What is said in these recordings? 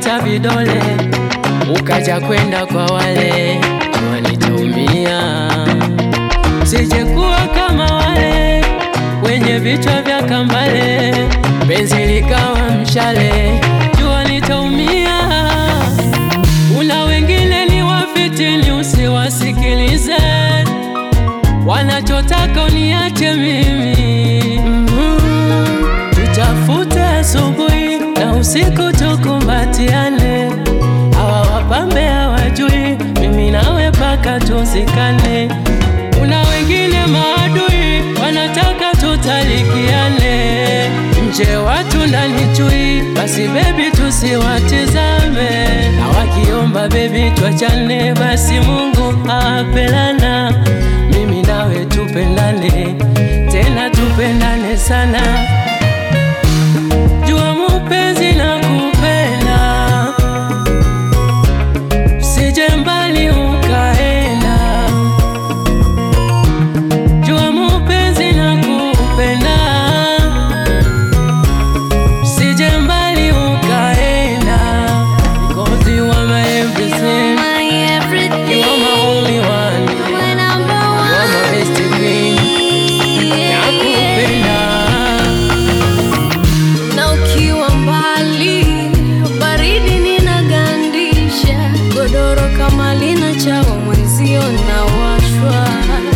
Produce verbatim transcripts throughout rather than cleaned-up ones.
ukakata vidole, ukaja kwenda kwa wale wanitaumia. Sije kuwa kama wale wenye vichwa vya kambale, penzi likawa mshale, jua nitaumia. Una wengine ni wafitini, usiwasikilize, wanachotaka uniache mimi. mm-hmm. Tutafute asubuhi na usiku tukumbatiane, hawa wapambe hawajui mimi nawe paka tuzikane. Una wengine maadui wanataka tutalikiane, nje watu ndani chui, basi baby tusiwatizame. Na wakiomba baby tuachane, basi Mungu apelana. Mimi nawe tupendane, tena tupendane sana. Jua mpenzi na kupenda, usije mbali ukaenda. Jua mpenzi na kupenda, usije mbali ukaenda. Because you are my everything, you are my only one, you are my best queen. Nakupenda. Na ukiwa mbali, baridi ninagandisha, godoro kama lina chawa mwenzio na washwa.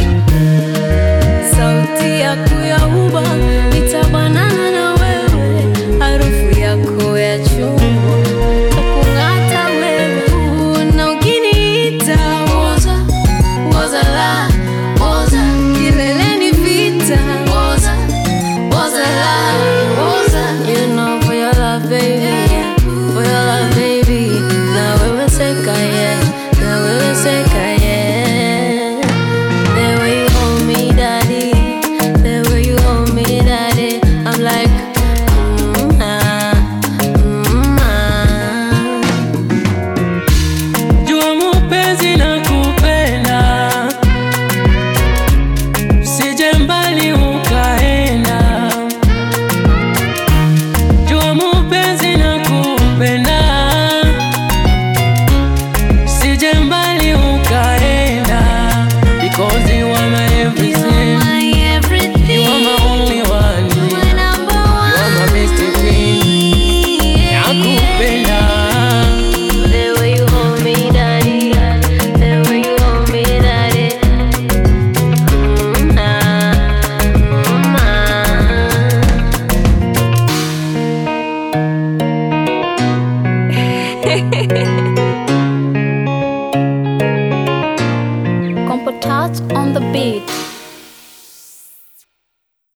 Sauti yako ya uba, nitabanana na wewe, harufu yako ya chungwa, takungata wewe. Na ukiniita woza, woza la, woza, kileleni vita, woza, woza la, woza. You know for your love baby, yeah, for your love baby. Na wewe seka yeah, na wewe seka yeah. The way you hold me daddy, the way you hold me daddy, I'm like mm ah, mm ah. Jua mpenzi na kupenda, usije mbali ukaenda. Jua mpenzi na kupenda, usije mbali ukaenda. Because you are my everything, My everything, you are my only one, my number you are my one. best queen. Nakupenda. The way you hold me daddy, the way you hold me daddy, mm ah, mm ah.